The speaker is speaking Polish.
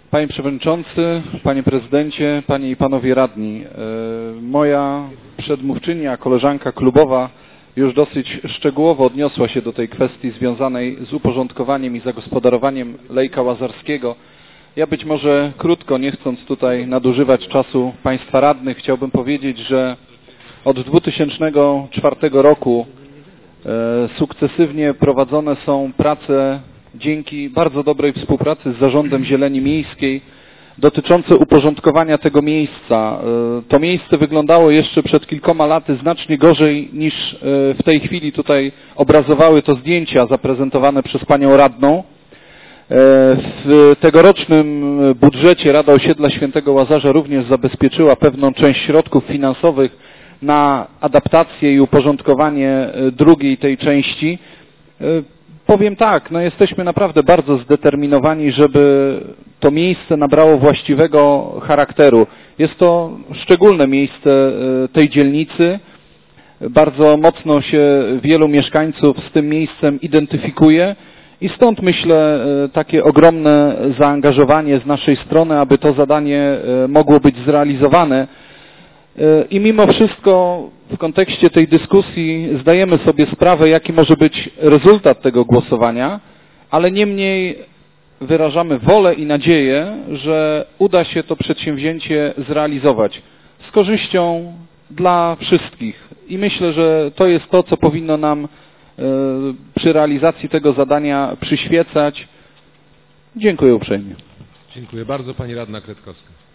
Panie Przewodniczący, Panie Prezydencie, Panie i Panowie Radni. Moja przedmówczyni, a koleżanka klubowa już dosyć szczegółowo odniosła się do tej kwestii związanej z uporządkowaniem i zagospodarowaniem Lejka Łazarskiego. Ja być może krótko, nie chcąc tutaj nadużywać czasu Państwa radnych, chciałbym powiedzieć, że od 2004 roku sukcesywnie prowadzone są prace dzięki bardzo dobrej współpracy z Zarządem Zieleni Miejskiej dotyczące uporządkowania tego miejsca. To miejsce wyglądało jeszcze przed kilkoma laty znacznie gorzej niż w tej chwili tutaj obrazowały to zdjęcia zaprezentowane przez Panią Radną. W tegorocznym budżecie Rada Osiedla Świętego Łazarza również zabezpieczyła pewną część środków finansowych na adaptację i uporządkowanie drugiej tej części. Powiem tak, no jesteśmy naprawdę bardzo zdeterminowani, żeby to miejsce nabrało właściwego charakteru. Jest to szczególne miejsce tej dzielnicy. Bardzo mocno się wielu mieszkańców z tym miejscem identyfikuje i stąd myślę takie ogromne zaangażowanie z naszej strony, aby to zadanie mogło być zrealizowane. I mimo wszystko w kontekście tej dyskusji zdajemy sobie sprawę, jaki może być rezultat tego głosowania, ale niemniej wyrażamy wolę i nadzieję, że uda się to przedsięwzięcie zrealizować z korzyścią dla wszystkich. I myślę, że to jest to, co powinno nam przy realizacji tego zadania przyświecać. Dziękuję uprzejmie. Dziękuję bardzo. Pani Radna Kretkowska.